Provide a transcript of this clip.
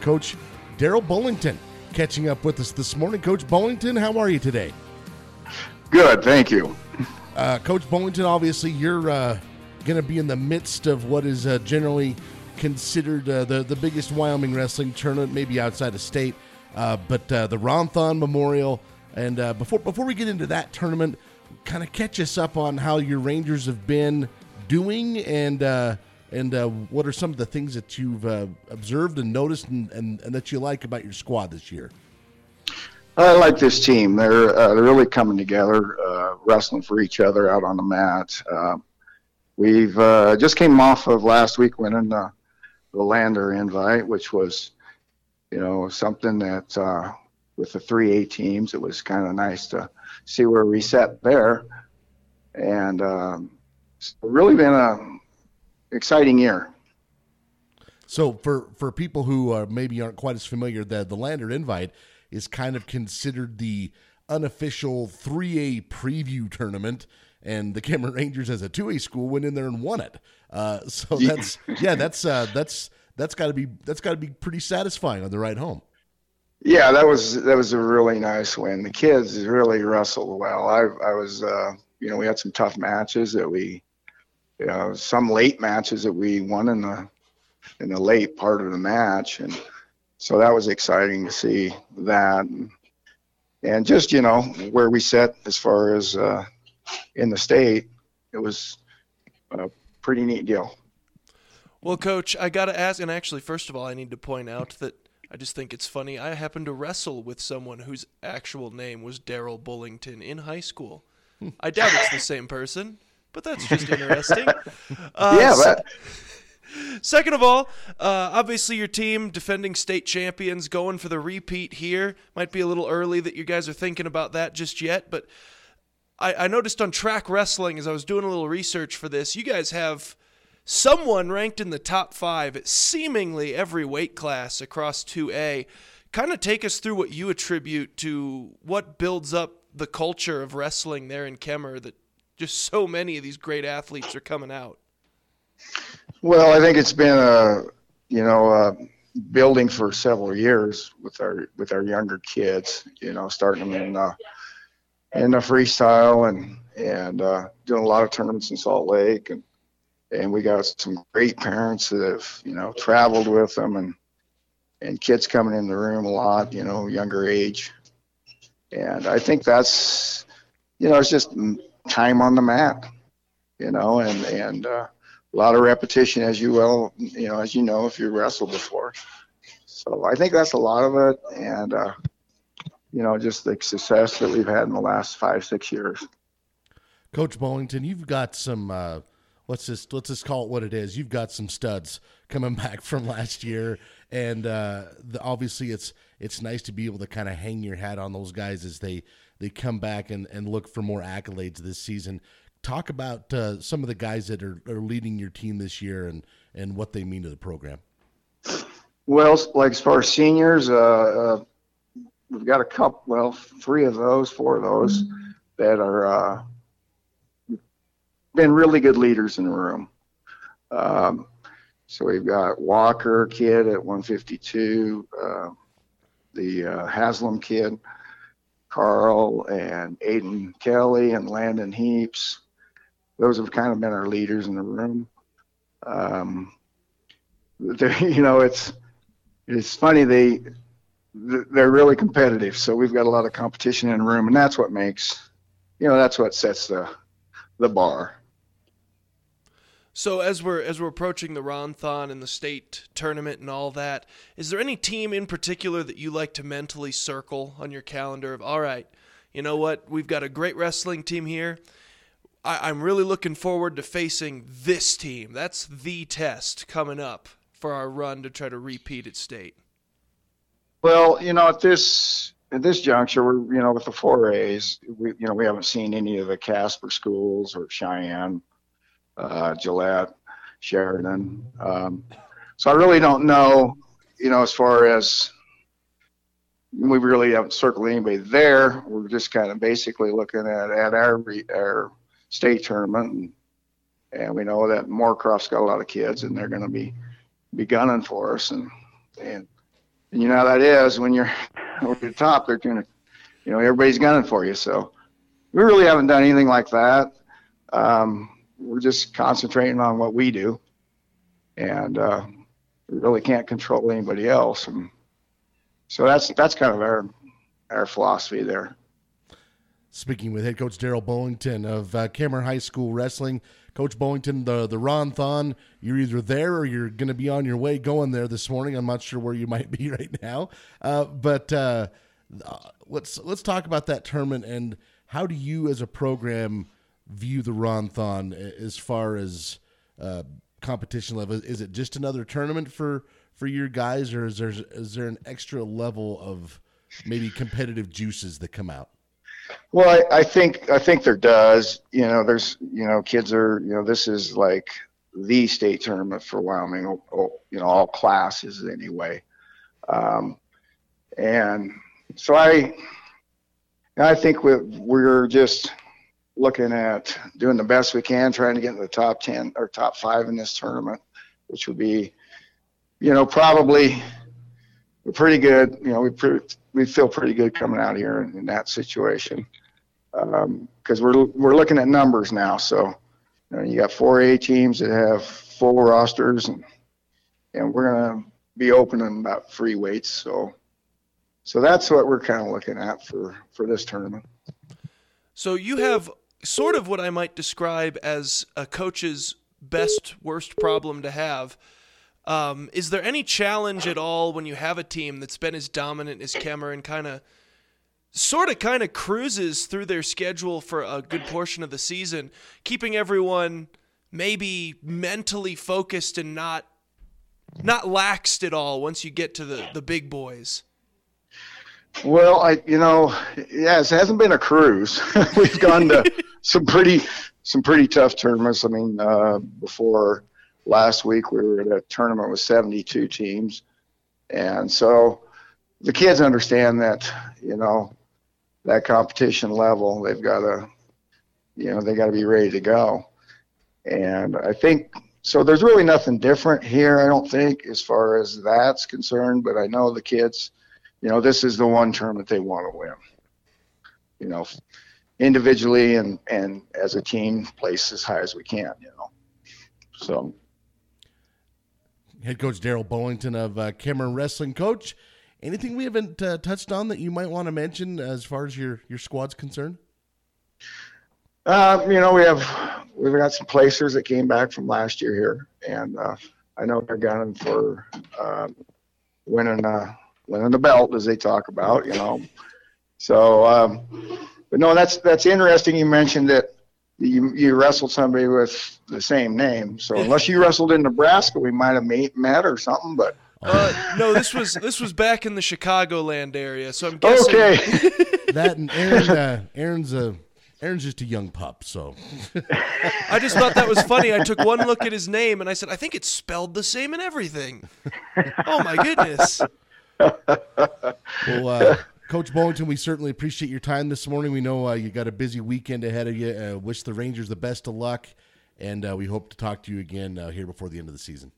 Coach Daryl Bullington catching up with us this morning. Coach Bullington, how are you today? Good, thank you. Coach Bullington, obviously you're going to be in the midst of what is generally considered the biggest Wyoming wrestling tournament, maybe outside of state, but the Ron-Thon Memorial. And before we get into that tournament, kind of catch us up on how your Rangers have been doing and what are some of the things that you've observed and noticed and that you like about your squad this year? I like this team. They're really coming together, wrestling for each other out on the mat. We've just came off of last week winning the Lander invite, which was, something that with the 3A teams, it was kind of nice to see where we sat there. And it's really been a exciting year. So for people who maybe aren't quite as familiar, the Lander invite is kind of considered the unofficial 3A preview tournament, and the Cameron Rangers as a 2A school went in there and won it. So that's got to be pretty satisfying on the ride home. Yeah, that was a really nice win. The kids really wrestled well. I was we had some tough matches that we, some late matches that we won in the late part of the match, and so that was exciting to see that. And just where we sat as far as in the state, it was a pretty neat deal. Well, Coach, I got to ask, and actually, first of all, I need to point out that I just think it's funny. I happened to wrestle with someone whose actual name was Daryl Bullington in high school. I doubt it's the same person, but that's just interesting. Second of all, obviously your team, defending state champions, going for the repeat here. Might be a little early that you guys are thinking about that just yet, but I noticed on Track Wrestling as I was doing a little research for this, you guys have someone ranked in the top 5 at seemingly every weight class across 2A. Kind of take us through what you attribute to what builds up the culture of wrestling there in Kemmer, that just so many of these great athletes are coming out. Well, I think it's been building for several years with our younger kids, starting them in the freestyle and doing a lot of tournaments in Salt Lake, and we got some great parents that have, traveled with them and kids coming in the room a lot, younger age. And I think that's, it's just time on the mat, and a lot of repetition if you wrestled before. So I think that's a lot of it. And, just the success that we've had in the last 5-6 years. Coach Bullington, you've got some, let's just call it what it is. You've got some studs coming back from last year, and obviously it's nice to be able to kind of hang your hat on those guys as they come back and look for more accolades this season. Talk about some of the guys that are leading your team this year and what they mean to the program. Well, like as far as seniors, we've got a 4 of those that are been really good leaders in the room. So we've got Walker kid at 152, the Haslam kid, Carl and Aiden Kelly and Landon Heaps. Those have kind of been our leaders in the room. It's funny, they're really competitive. So we've got a lot of competition in the room, and that's what makes, that's what sets the bar. So as we're approaching the Ron-Thon and the state tournament and all that, is there any team in particular that you like to mentally circle on your calendar of, all right, you know what, we've got a great wrestling team here. I'm really looking forward to facing this team. That's the test coming up for our run to try to repeat at state. Well, at this juncture, we're, with the 4As, we haven't seen any of the Casper schools or Cheyenne, Gillette, Sheridan. So I really don't know, as far as we really haven't circled anybody there. We're just kind of basically looking at our state tournament, and we know that Moorcroft's got a lot of kids, and they're going to be gunning for us, and And you know how that is when you're over the top. They're gonna, everybody's gunning for you. So we really haven't done anything like that. We're just concentrating on what we do, and we really can't control anybody else. And so that's kind of our philosophy there. Speaking with head coach Daryl Bollington of Cameron High School Wrestling. Coach Bollington, the Ron-thon, you're either there or you're going to be on your way going there this morning. I'm not sure where you might be right now. But let's talk about that tournament, and how do you as a program view the Ron-thon as far as competition level? Is it just another tournament for your guys, or is there an extra level of maybe competitive juices that come out? Well, I think there does. There's kids are this is like the state tournament for Wyoming. All classes anyway, and so I think we're just looking at doing the best we can, trying to get in the top 10 or top 5 in this tournament, which would be, probably we're pretty good. We feel pretty good coming out here in that situation, because we're looking at numbers now. So you got 4A teams that have full rosters, and we're gonna be opening about free weights. So that's what we're kind of looking at for this tournament. So you have sort of what I might describe as a coach's worst problem to have. Is there any challenge at all when you have a team that's been as dominant as Cameron, kind of cruises through their schedule for a good portion of the season, keeping everyone maybe mentally focused and not laxed at all once you get to the big boys? Well, it hasn't been a cruise. We've gone to some pretty tough tournaments. I mean, before last week we were at a tournament with 72 teams, and so the kids understand that that competition level, they've got to be ready to go. And I think so. There's really nothing different here, I don't think, as far as that's concerned. But I know the kids, this is the one tournament they want to win. Individually and as a team, place as high as we can. So. Head coach Daryl Bollington of Cameron Wrestling. Coach, anything we haven't touched on that you might want to mention as far as your squad's concerned? We've got some placers that came back from last year here, and I know they're gunning for winning the belt, as they talk about. So, but no, that's interesting. You mentioned that you wrestled somebody with the same name. So unless you wrestled in Nebraska, we might have met or something. But no, this was back in the Chicagoland area. So I'm guessing. Okay. That and Aaron's just a young pup. So I just thought that was funny. I took one look at his name and I said, I think it's spelled the same in everything. Oh my goodness. Well, Coach Bollington, we certainly appreciate your time this morning. We know you got a busy weekend ahead of you. Wish the Rangers the best of luck, and we hope to talk to you again here before the end of the season.